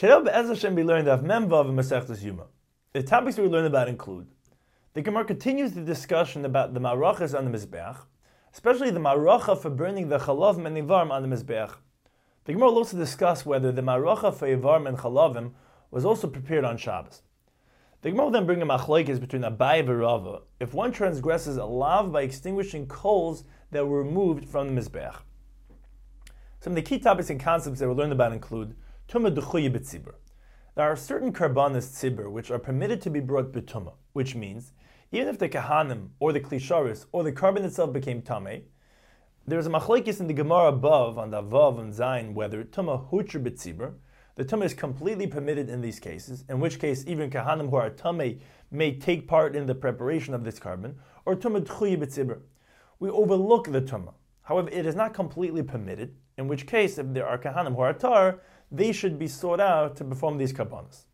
Today, Be'ez Hashem, we learned of Memvav and Masechtas Yuma. The topics we learn about include: the Gemara continues the discussion about the marachas on the Mizbeach, especially the maracha for burning the chalavim and ivarim on the Mizbeach. The Gemara will also discuss whether the maracha for ivarim and chalavim was also prepared on Shabbos. The Gemara will then bring a machlokes between Abai and Rava if one transgresses a lav by extinguishing coals that were removed from the Mizbeach. Some of the key topics and concepts that we'll learn about include Tumah D'chuya B'tzibur. There are certain karbanas tzibur which are permitted to be brought b'tumah, which means even if the kahanim or the klisharis or the carbon itself became tameh, there is a machlokes in the Gemara above on the vav and zayin whether tumah hutra b'tzibur, the tumah is completely permitted in these cases, in which case even kahanim who are tameh may take part in the preparation of this carbon, or tumah d'chuya b'tzibur. We overlook the tumah. However, it is not completely permitted, in which case if there are kahanim who are tar, they should be sought out to perform these karbanos.